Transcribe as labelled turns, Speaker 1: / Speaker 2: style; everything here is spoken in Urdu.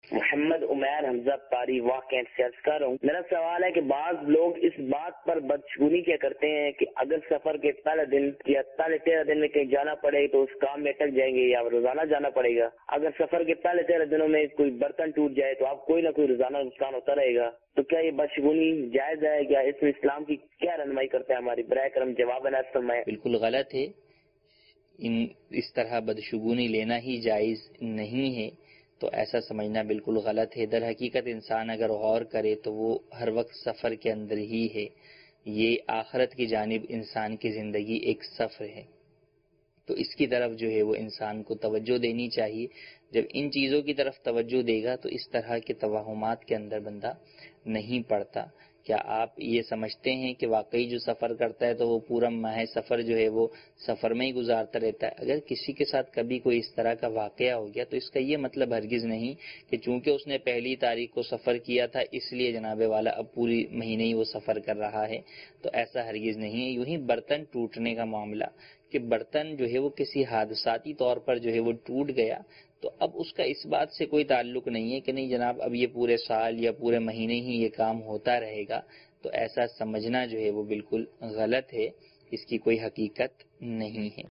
Speaker 1: محمد عمیر حمزہ قاری واقع سے عرض کر رہا ہوں، میرا سوال ہے کہ بعض لوگ اس بات پر بدشگونی کیا کرتے ہیں کہ اگر سفر کے پہلے دن یا پہلے 13 دن میں کہیں جانا پڑے تو اس کام میں اٹک جائیں گے یا روزانہ جانا پڑے گا۔ اگر سفر کے پہلے 13 دنوں میں کوئی برتن ٹوٹ جائے تو آپ کوئی نہ کوئی روزانہ نقصان ہوتا رہے گا، تو کیا یہ بدشگونی جائز ہے؟ یا اس میں اسلام کی کیا رہنمائی کرتا ہے؟ ہماری برائے کرم جواب عنایت فرمائیں۔
Speaker 2: بالکل غلط ہے، اس طرح بدشگونی لینا ہی جائز نہیں ہے، تو ایسا سمجھنا بالکل غلط ہے۔ در حقیقت انسان اگر غور کرے تو وہ ہر وقت سفر کے اندر ہی ہے، یہ آخرت کی جانب انسان کی زندگی ایک سفر ہے، تو اس کی طرف جو ہے وہ انسان کو توجہ دینی چاہیے۔ جب ان چیزوں کی طرف توجہ دے گا تو اس طرح کے توہمات کے اندر بندہ نہیں پڑتا۔ کیا آپ یہ سمجھتے ہیں کہ واقعی جو سفر کرتا ہے تو وہ پورا ماہ سفر جو ہے وہ سفر میں ہی گزارتا رہتا ہے؟ اگر کسی کے ساتھ کبھی کوئی اس طرح کا واقعہ ہو گیا تو اس کا یہ مطلب ہرگز نہیں کہ چونکہ اس نے پہلی تاریخ کو سفر کیا تھا اس لیے جناب والا اب پوری مہینے ہی وہ سفر کر رہا ہے، تو ایسا ہرگز نہیں ہے۔ یوں ہی برتن ٹوٹنے کا معاملہ کہ برتن جو ہے وہ کسی حادثاتی طور پر جو ہے وہ ٹوٹ گیا، تو اب اس کا اس بات سے کوئی تعلق نہیں ہے کہ نہیں جناب اب یہ پورے سال یا پورے مہینے ہی یہ کام ہوتا رہے گا، تو ایسا سمجھنا جو ہے وہ بالکل غلط ہے، اس کی کوئی حقیقت نہیں ہے۔